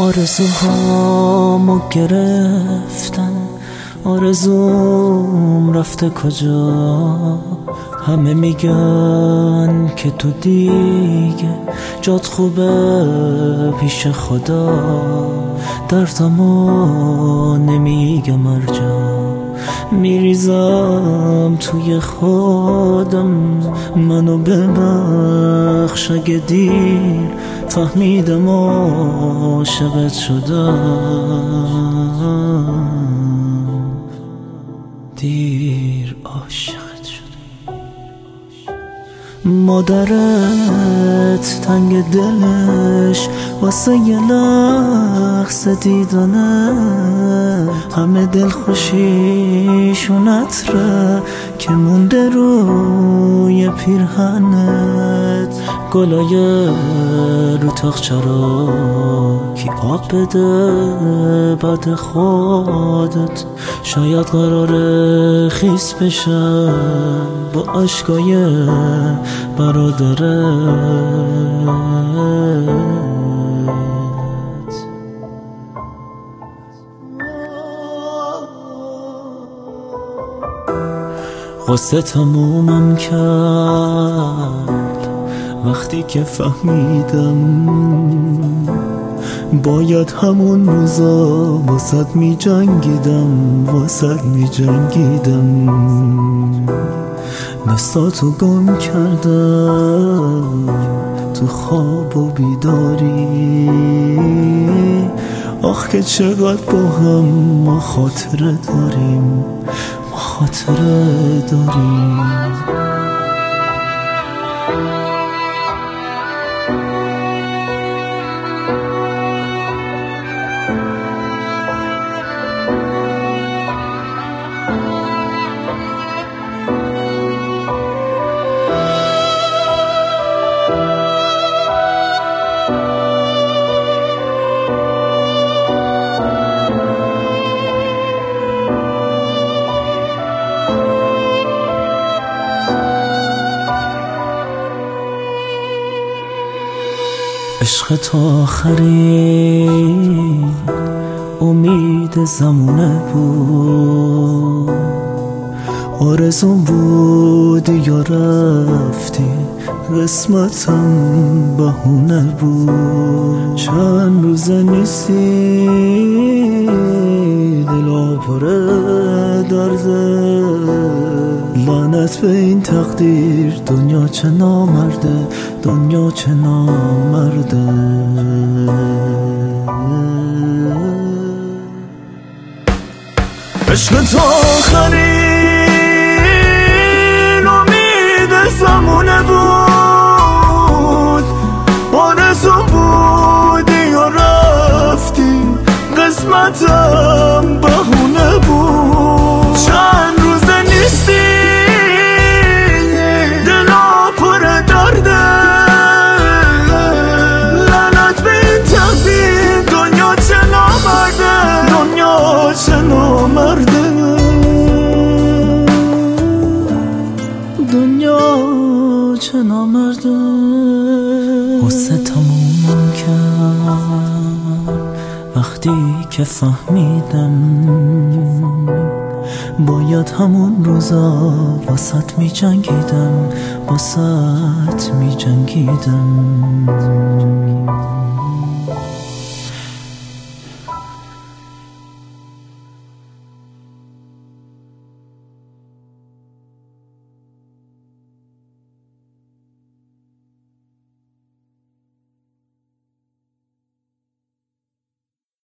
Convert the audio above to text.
آرزوهامو گرفتن، آرزوم رفته کجا؟ همه میگن که تو دیگه جات خوبه پیش خدا، دردمو نمیگم ارجا، میریزم توی خودم، منو ببخش اگه دیر فهمیدم عاشقت شدم، دیر عاشقت شدم. مادرت تنگ دلش واسه یه لحظه دیدنه، همه دل خوشیشون عطره که مونده روی پیرهنت، گلای رو تاقچه رو کی آب بده بعد خودت؟ شاید قراره خیس بشه با عشقای برادرت. غصه تمومم کرد وقتی که فهمیدم باید همون روزا واسد می جنگیدم، واسد می جنگیدم، نستاتو گم کردم تو خواب و بیداری، آخ که چقدر با هم ما خاطره داریم، ما خاطره داریم. عشق تا آخرین امید زمونه بود، آرزون بود یا رفتی قسمتم بهونه بود، چند روزه نیستی دلا پر درده، لعنت به این تقدیر، دنیا چه نامرده، دنیا چه نامرده. عشق تا آخرین امید زمونه بود، آرزو بودی یا رفتی قسمتم بهونه بود، چند روزه نیستی دلا پر درده، لعنت به این تقدیر، دنیا چه نامرده، دنیا چه نامرده، دنیا چه نامرده. غصه تمومم کرد وقتی که فهمیدم باید همون روزا واسط می جنگیدم، واسط می جنگیدم.